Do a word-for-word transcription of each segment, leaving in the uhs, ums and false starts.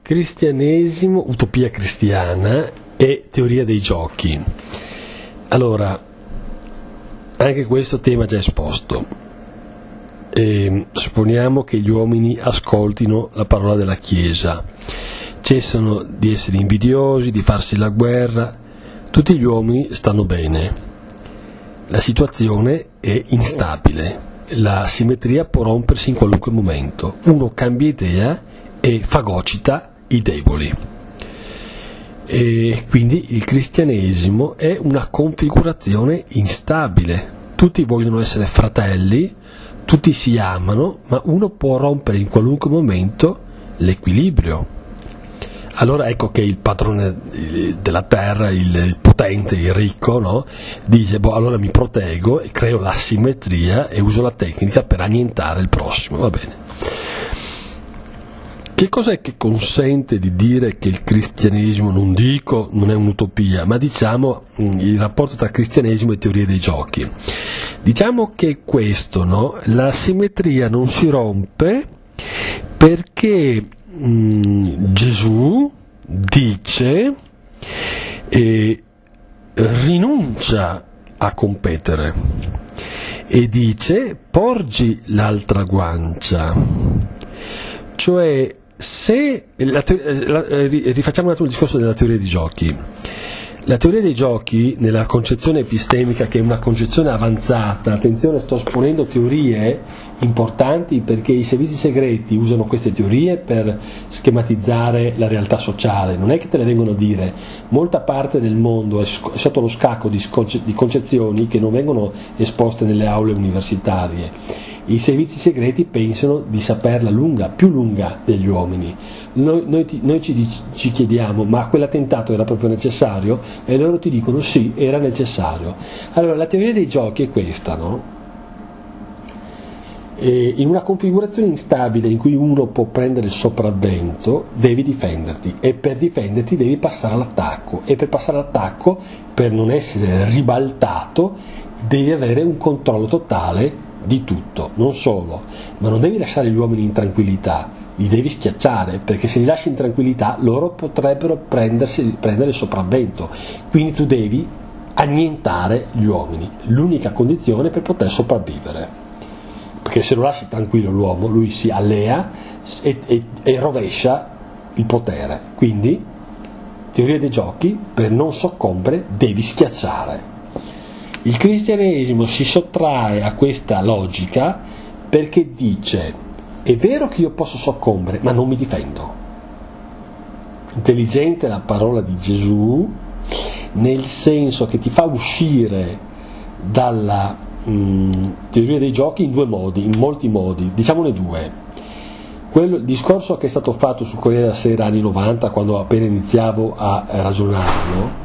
Cristianesimo, utopia cristiana e teoria dei giochi. Allora, anche questo tema già esposto. E supponiamo che gli uomini ascoltino la parola della Chiesa, cessano di essere invidiosi, di farsi la guerra, tutti gli uomini stanno bene. La situazione è instabile, la simmetria può rompersi in qualunque momento, uno cambia idea e fagocita i deboli. E quindi il cristianesimo è una configurazione instabile, tutti vogliono essere fratelli, tutti si amano, ma uno può rompere in qualunque momento l'equilibrio. Allora ecco che il padrone della terra, il potente, il ricco, no? Dice, boh, allora mi proteggo e creo la simmetria e uso la tecnica per annientare il prossimo, va bene. Che cos'è che consente di dire che il cristianesimo, non dico, non è un'utopia, ma diciamo il rapporto tra cristianesimo e teoria dei giochi? Diciamo che questo, no? La simmetria non si rompe perché mh, Gesù dice e rinuncia a competere e dice porgi l'altra guancia, cioè se la te- la, rifacciamo un attimo il discorso della teoria dei giochi. La teoria dei giochi, nella concezione epistemica, che è una concezione avanzata, attenzione, sto esponendo teorie importanti perché i servizi segreti usano queste teorie per schematizzare la realtà sociale, non è che te le vengono a dire. Molta parte del mondo è sotto lo scacco di, sconce- di concezioni che non vengono esposte nelle aule universitarie. I servizi segreti pensano di saperla lunga, più lunga degli uomini. Noi, noi, ti, noi ci, ci chiediamo, ma quell'attentato era proprio necessario? E loro ti dicono sì, era necessario. Allora la teoria dei giochi è questa, no? E in una configurazione instabile in cui uno può prendere il sopravvento, devi difenderti e per difenderti devi passare all'attacco e per passare all'attacco, per non essere ribaltato, devi avere un controllo totale di tutto, non solo, ma non devi lasciare gli uomini in tranquillità, li devi schiacciare, perché se li lasci in tranquillità loro potrebbero prendersi, prendere il sopravvento, quindi tu devi annientare gli uomini, l'unica condizione per poter sopravvivere, perché se lo lasci tranquillo l'uomo, lui si allea e, e, e rovescia il potere. Quindi teoria dei giochi, per non soccombere devi schiacciare. Il cristianesimo si sottrae a questa logica perché dice: è vero che io posso soccombere, ma non mi difendo. Intelligente la parola di Gesù, nel senso che ti fa uscire dalla mh, teoria dei giochi in due modi, in molti modi, diciamone due. Quello, il discorso che è stato fatto sul Corriere della Sera anni novanta, quando appena iniziavo a ragionare, no?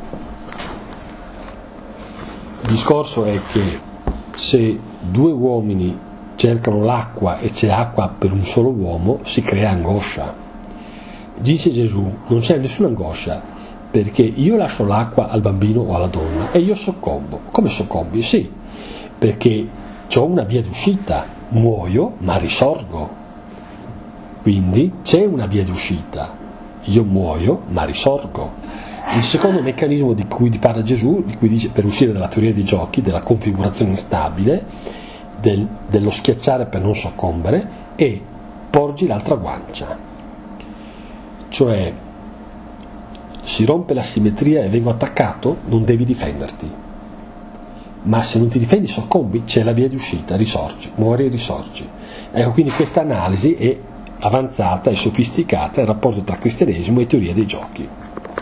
Il discorso è che se due uomini cercano l'acqua e c'è acqua per un solo uomo, si crea angoscia. Dice Gesù, non c'è nessuna angoscia, perché io lascio l'acqua al bambino o alla donna e io soccombo. Come soccombi? Sì, perché ho una via d'uscita, muoio ma risorgo. Quindi c'è una via d'uscita, io muoio ma risorgo. Il secondo meccanismo di cui parla Gesù, di cui dice per uscire dalla teoria dei giochi, della configurazione instabile, del, dello schiacciare per non soccombere, è porgi l'altra guancia. Cioè, si rompe la simmetria e vengo attaccato, non devi difenderti. Ma se non ti difendi soccombi, c'è la via di uscita, risorgi, muori e risorgi. Ecco, quindi questa analisi è avanzata e sofisticata, il rapporto tra cristianesimo e teoria dei giochi.